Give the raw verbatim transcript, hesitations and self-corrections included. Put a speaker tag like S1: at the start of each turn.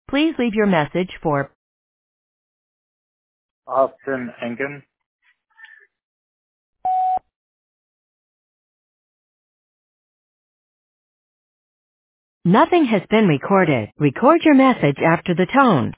S1: Please leave your message for
S2: Austin Engen.
S1: Nothing has been recorded. Record your message after the tone.